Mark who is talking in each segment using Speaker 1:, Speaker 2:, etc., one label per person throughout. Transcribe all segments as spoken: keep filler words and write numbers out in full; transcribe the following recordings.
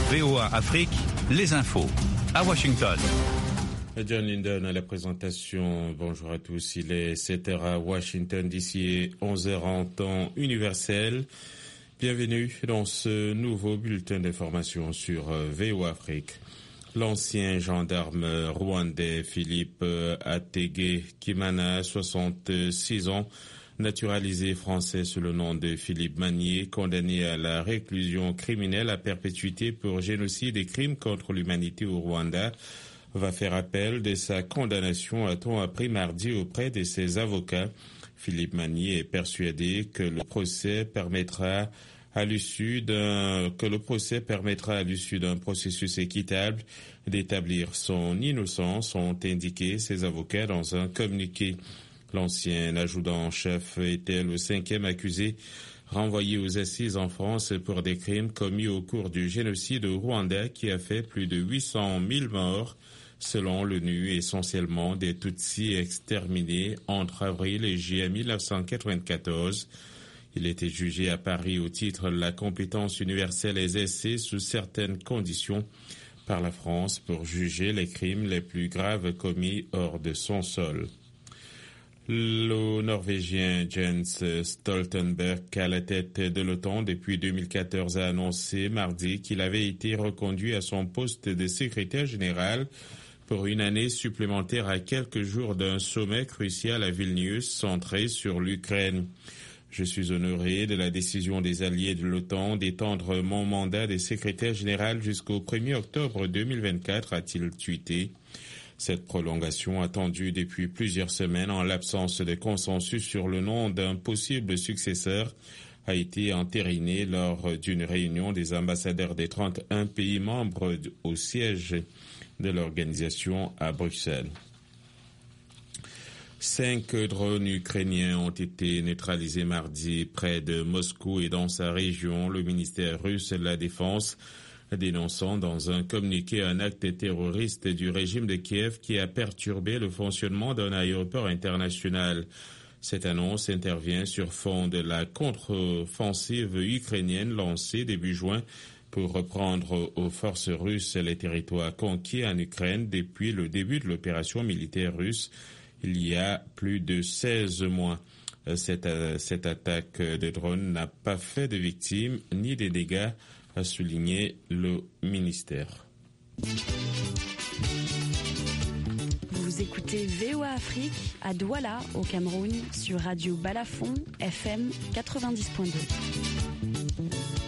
Speaker 1: V O A Afrique, les infos. À Washington.
Speaker 2: John Linden à la présentation. Bonjour à tous. Il est sept heures à Washington, d'ici onze heures en temps universel. Bienvenue dans ce nouveau bulletin d'information sur V O A Afrique. L'ancien gendarme rwandais Philippe Atege Kimana, soixante-six ans, naturalisé français sous le nom de Philippe Magnier, condamné à la réclusion criminelle à perpétuité pour génocide et crimes contre l'humanité au Rwanda, va faire appel de sa condamnation, a-t-on appris mardi auprès de ses avocats. Philippe Magnier est persuadé que le procès permettra à l'issue d'un que le procès permettra à l'issue d'un processus équitable d'établir son innocence, ont indiqué ses avocats dans un communiqué. L'ancien adjudant-chef était le cinquième accusé renvoyé aux assises en France pour des crimes commis au cours du génocide au Rwanda qui a fait plus de huit cent mille morts, selon l'ONU, essentiellement des Tutsis exterminés entre avril et juillet mille neuf cent quatre-vingt-quatorze. Il était jugé à Paris au titre de la compétence universelle exercée sous certaines conditions par la France pour juger les crimes les plus graves commis hors de son sol. Le Norvégien Jens Stoltenberg, à la tête de l'OTAN depuis deux mille quatorze, a annoncé mardi qu'il avait été reconduit à son poste de secrétaire général pour une année supplémentaire à quelques jours d'un sommet crucial à Vilnius centré sur l'Ukraine. Je suis honoré de la décision des alliés de l'OTAN d'étendre mon mandat de secrétaire général jusqu'au premier octobre deux mille vingt-quatre, a-t-il tweeté. Cette prolongation, attendue depuis plusieurs semaines en l'absence de consensus sur le nom d'un possible successeur, a été entérinée lors d'une réunion des ambassadeurs des trente et un pays membres au siège de l'organisation à Bruxelles. Cinq drones ukrainiens ont été neutralisés mardi près de Moscou et dans sa région, le ministère russe de la Défense dénonçant dans un communiqué un acte terroriste du régime de Kiev qui a perturbé le fonctionnement d'un aéroport international. Cette annonce intervient sur fond de la contre-offensive ukrainienne lancée début juin pour reprendre aux forces russes les territoires conquis en Ukraine depuis le début de l'opération militaire russe il y a plus de seize mois. Cette, cette attaque de drone n'a pas fait de victimes ni de dégâts, a souligné le ministère.
Speaker 3: Vous écoutez V O A Afrique à Douala, au Cameroun, sur Radio Balafon, F M quatre-vingt-dix point deux.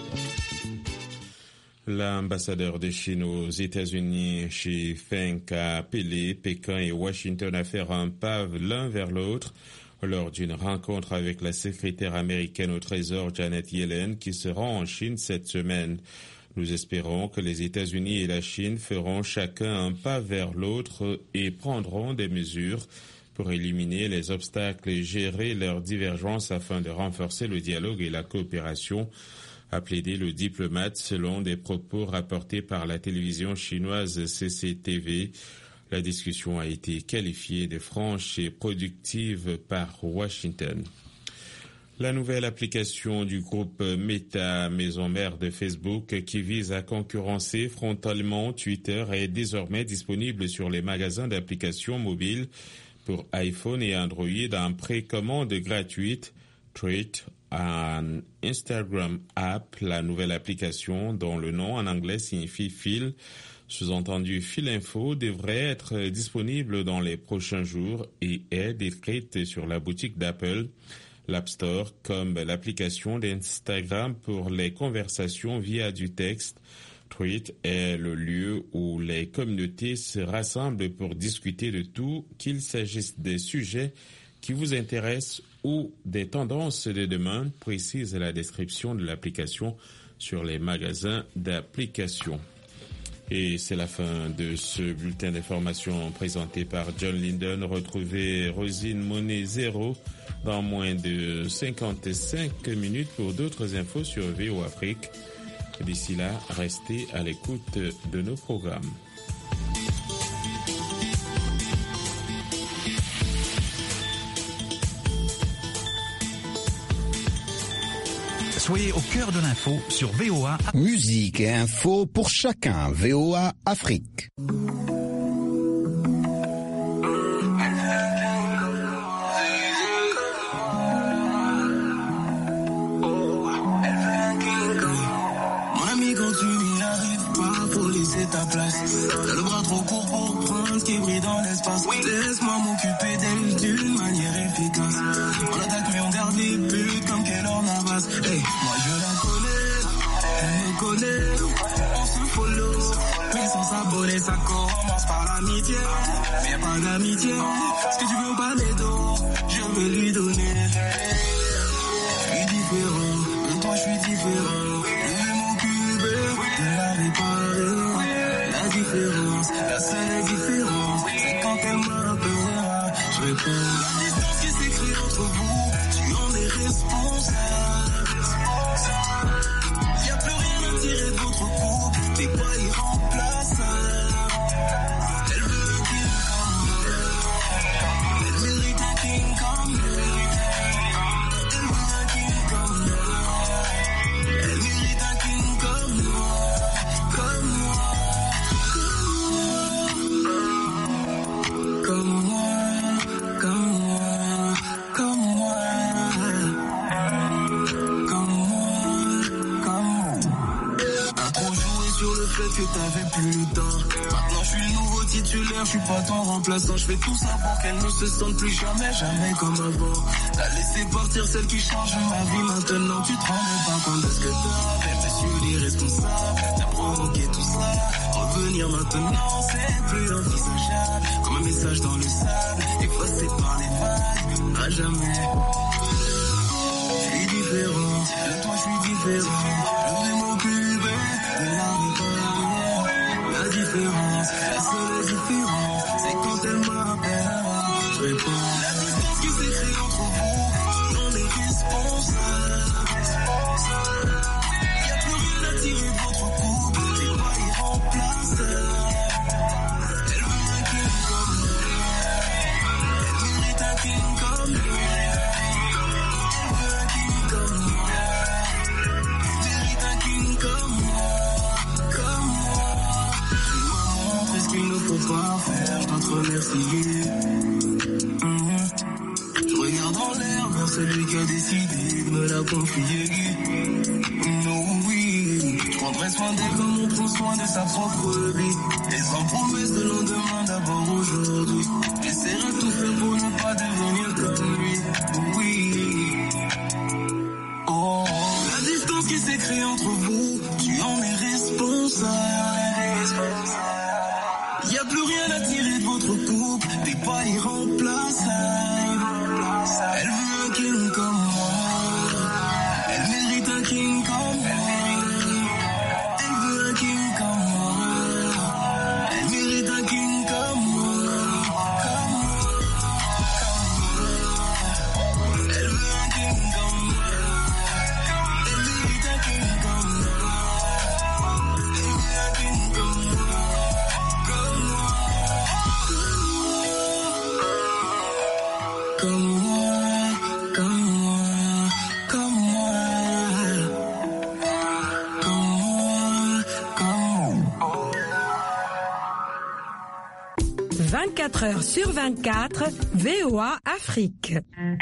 Speaker 2: L'ambassadeur de Chine aux États-Unis, Xi Feng, a appelé Pékin et Washington à faire un pas l'un vers l'autre lors d'une rencontre avec la secrétaire américaine au Trésor Janet Yellen qui se rend en Chine cette semaine. Nous espérons que les États-Unis et la Chine feront chacun un pas vers l'autre et prendront des mesures pour éliminer les obstacles et gérer leurs divergences afin de renforcer le dialogue et la coopération, a plaidé le diplomate selon des propos rapportés par la télévision chinoise C C T V. La discussion a été qualifiée de franche et productive par Washington. La nouvelle application du groupe Meta, maison mère de Facebook, qui vise à concurrencer frontalement Twitter, est désormais disponible sur les magasins d'applications mobiles pour iPhone et Android en précommande gratuite. Threads, un Instagram app, la nouvelle application dont le nom en anglais signifie fil, sous-entendu fil info, devrait être disponible dans les prochains jours et est décrite sur la boutique d'Apple, l'App Store, comme l'application d'Instagram pour les conversations via du texte. Threads est le lieu où les communautés se rassemblent pour discuter de tout, qu'il s'agisse des sujets qui vous intéressent ou des tendances de demain, précise la description de l'application sur les magasins d'applications. Et c'est la fin de ce bulletin d'information présenté par John Linden. Retrouvez Rosine Monet Zéro dans moins de cinquante-cinq minutes pour d'autres infos sur V O Afrique. D'ici là, restez à l'écoute de nos programmes.
Speaker 1: Soyez au cœur de l'info sur V O A.
Speaker 4: Musique et info pour chacun. V O A Afrique.
Speaker 5: Ta place, t'as le bras trop court pour prendre ce qui brille dans l'espace. Oui. Laisse-moi m'occuper d'elle d'une manière efficace. On attaque mais on garde les buts comme Keylor Navas. Hey, moi je la connais, elle me connaît, on se follow. Mais sans s'abonner ça commence par l'amitié. Mais y'a pas d'amitié, ce que tu veux pas m'aider, je vais lui donner. Je suis différent, de toi je suis différent. Je vais m'occuper de la réparer. La différence, la seule différence, c'est quand elle m'appellera, je réponds. La distance qui s'écrit entre vous, tu en es responsable. Y'a plus rien à tirer de votre couple, t'es pas irremplaçable. Elle veut un king comme moi, elle mérite un king comme moi. Elle veut un king comme moi, elle mérite un king comme moi, comme moi. Comme moi, comme moi, comme moi, comme moi, comme moi. T'as trop joué sur le fait que t'avais plus le temps. Maintenant je suis le nouveau titulaire, je suis pas ton remplaçant. Je fais tout ça pour qu'elle ne se sente plus jamais, jamais comme avant. T'as laissé partir celle qui change ma vie. Maintenant tu te rendais pas compte de ce que t'avais. Monsieur l'irresponsable, t'as provoqué tout ça. Revenir maintenant, c'est plus envisageable. Comme un message dans le sable, effacé par les vagues, à jamais. Je suis différent, de toi je suis différent. Je vais m'occuper de la réparer. La différence, la seule différence, c'est quand elle m'appellera, je réponds. La distance qui s'est créée entre vous, tu en es responsable. Y'a plus rien à tirer de votre couple, t'es pas irremplaçable. Elle veut un king comme moi, elle mérite un king comme moi. Elle veut un king comme moi, elle mérite un king comme moi, comme moi. Tu m'as montré ce qu'il ne faut pas faire, je dois te remercier. Mm-hmm. Je regarde en l'air vers celui qui a décidé de me la confier. Mm, oui, je prendrai soin d'elle comme on prend soin de sa propre vie. Et sans promesse de lendemain, d'abord aujourd'hui. J'essaierai de tout faire pour ne pas devenir comme lui. Oui. Oh, la distance qui s'est créée entre vous, tu en es responsable. Y'a plus rien à tirer de votre couple, t'es pas irremplaçable. Elle veut un king comme moi, elle mérite un king comme moi. Elle veut un king comme moi, elle mérite un king comme moi, comme moi, comme moi. Elle veut un king comme moi, elle mérite un king comme moi. Elle veut un king comme moi. Comme moi, comme moi, comme moi, comme moi, comme moi.
Speaker 6: vingt-quatre heures sur vingt-quatre, V O A Afrique.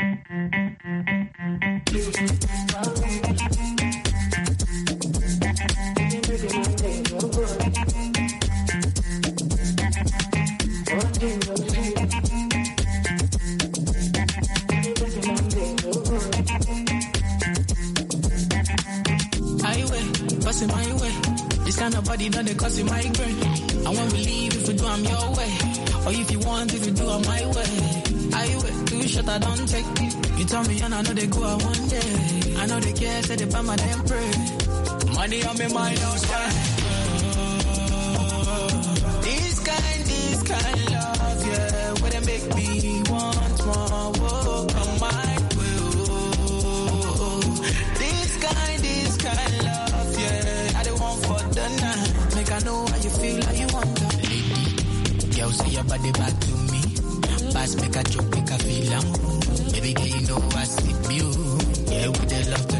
Speaker 5: Passing my way, this kind of body done they cause it migraine. And when we leave, if we do, I'm your way. Or if you want, if you do, I'm my way. I wait, too short, I don't take. You tell me, and I know they go out one day. I know they care, say they buy my damn pray. Money on me, mind outside. This kind, this kind love, yeah, where they make me want more. Whoa, come my way. Oh, this kind, this kind love, yeah, I don't want for the night. Make I know how you feel, how you want to. Lady, girl, say your body back to me. Pass, make a joke, make a feel, baby, girl, you know I see you. Yeah, with the love.